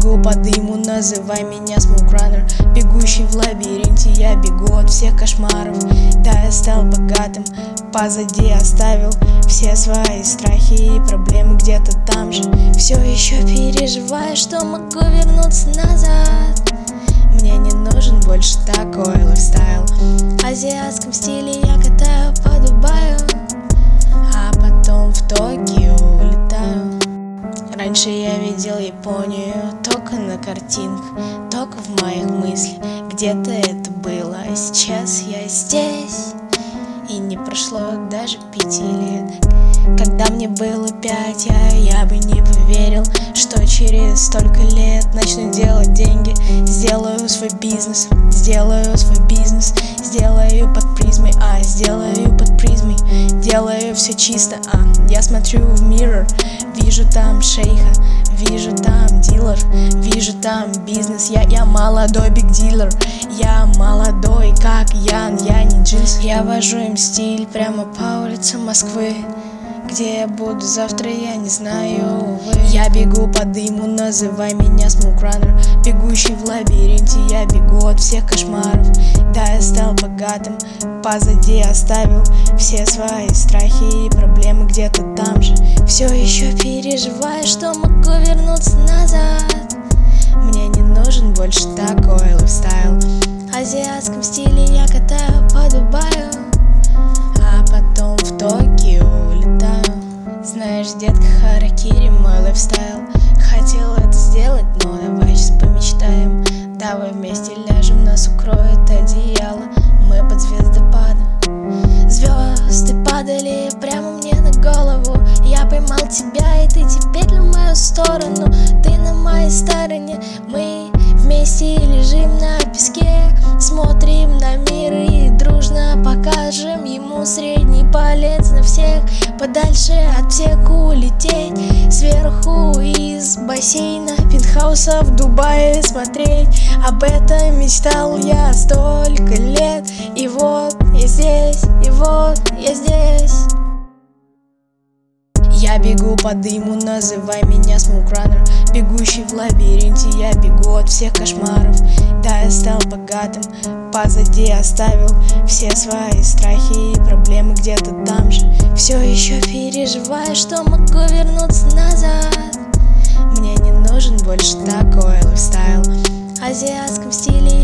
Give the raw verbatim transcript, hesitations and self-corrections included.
бегу по дыму, называй меня смоукранер. Бегущий в лабиринте, я бегу от всех кошмаров. Да, я стал богатым, позади оставил все свои страхи и проблемы где-то там же. Все еще переживаю, что могу вернуться назад. Мне не нужен больше такой лайфстайл. В азиатском стиле я катаю по Дубаю, а потом в Токио улетаю. Раньше я видел Японию только на картинках, только в моих мыслях. Где-то это было, а сейчас я здесь. И не прошло даже пяти лет. Когда мне было пять, я, я бы не поверил, что через столько лет начну делать деньги. Сделаю свой бизнес, сделаю свой бизнес, сделаю под призмой, а сделаю под призмой. Делаю все чисто, а я смотрю в mirror, вижу там шейха, вижу там дилер, вижу там бизнес. Я, я молодой биг дилер, я молодой как Ян, я не джинс. Я вожу им стиль прямо по улицам Москвы. Где я буду завтра, я не знаю, увы. Я бегу по дыму, называй меня смоукранер. Бегущий в лабиринте, я бегу от всех кошмаров. Да, я стал богатым, позади оставил все свои страхи и проблемы где-то там же. Все еще переживаю, что могу вернуться назад. Мне не нужен больше такой лайфстайл. В азиатском стиле я катаю по Дубаю, а потом в Токио улетаю. Знаешь, детка, харакири мой лайфстайл. Хотел это сделать, но давай сейчас помечтаем. Давай вместе ляжем, нас укроет одеяло. Мы под звездопадом. Звезды падали прямо мне на голову. Я поймал тебя, и ты теперь на мою сторону. Ты на моей стороне. Мы вместе лежим на песке, смотрим на мир и дружно покажем ему средний палец на всех. Подальше от всех улететь, сверху из бассейна пентхауса в Дубае смотреть. Об этом мечтал я столько лет. И вот я здесь, и вот я здесь. Я бегу по дыму, называй меня смоукранер. Бегущий в лабиринте, я бегу от всех кошмаров. Да, я стал богатым, позади оставил все свои страхи и проблемы где-то там же. Все еще переживаю, что могу вернуться назад. Мне не нужен больше такой лайфстайл. В азиатском стиле